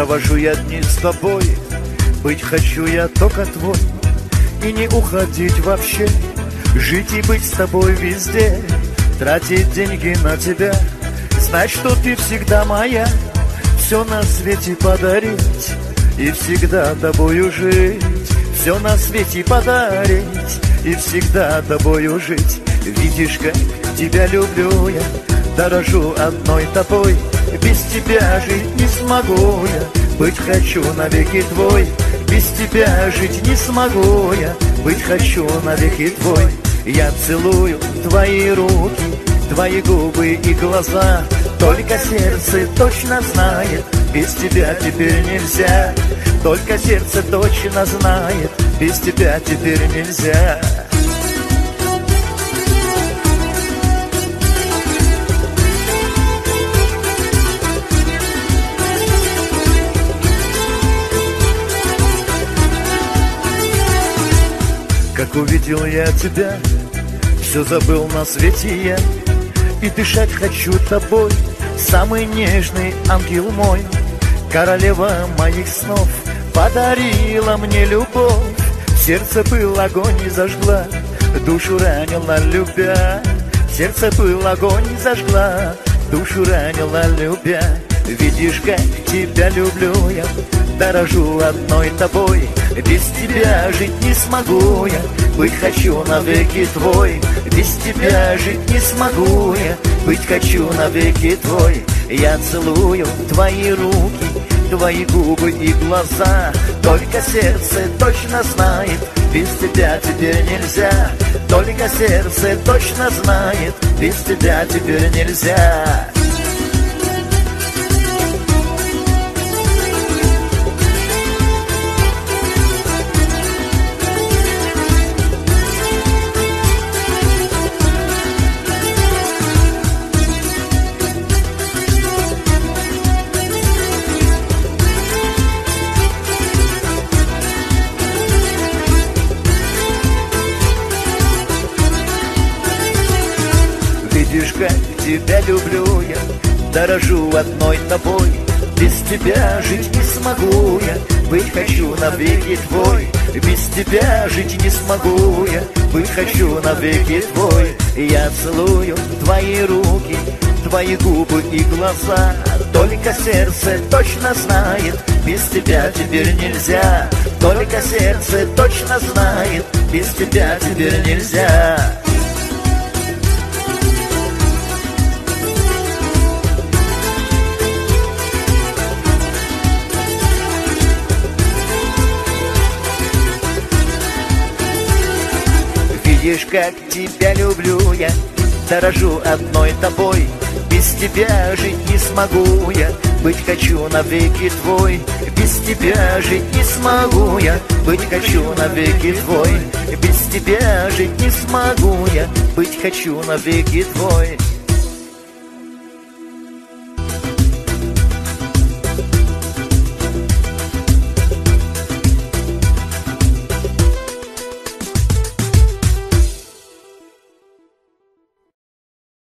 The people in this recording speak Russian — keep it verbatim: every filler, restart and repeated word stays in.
провожу я дни с тобой. Быть хочу я только твой, и не уходить вообще. Жить и быть с тобой везде, тратить деньги на тебя, знать, что ты всегда моя, все на свете подарить и всегда тобою жить. Все на свете подарить и всегда тобою жить. Видишь, как тебя люблю я, дорожу одной тобой. Без тебя жить не смогу я, быть хочу навеки твой. Без тебя жить не смогу я, быть хочу навеки твой. Я целую твои руки, твои губы и глаза, только сердце точно знает, без тебя теперь нельзя. Только сердце точно знает, без тебя теперь нельзя. Как увидел я тебя, все забыл на свете я, и дышать хочу тобой, самый нежный ангел мой. Королева моих снов подарила мне любовь, в сердце был огонь и зажгла, душу ранила любя. В сердце был огонь и зажгла, душу ранила любя. Видишь, как тебя люблю я, дорожу одной тобой. Без тебя жить не смогу я, быть хочу навеки твой. Без тебя жить не смогу я, быть хочу навеки твой. Я целую твои руки, твои губы и глаза, только сердце точно знает, без тебя теперь нельзя. Только сердце точно знает, без тебя теперь нельзя. Видишь, как тебя люблю я, дорожу одной тобой. Без тебя жить не смогу я, быть хочу навеки твой. Без тебя жить не смогу я, быть хочу навеки твой. Я целую твои руки, твои губы и глаза, только сердце точно знает, без тебя теперь нельзя. Только сердце точно знает, без тебя теперь нельзя. Видишь, как тебя люблю я, дорожу одной тобой. Без тебя жить не смогу я, быть хочу навеки твой. Без тебя жить не смогу я, быть хочу навеки твой. Без тебя жить не смогу я, быть хочу навеки твой.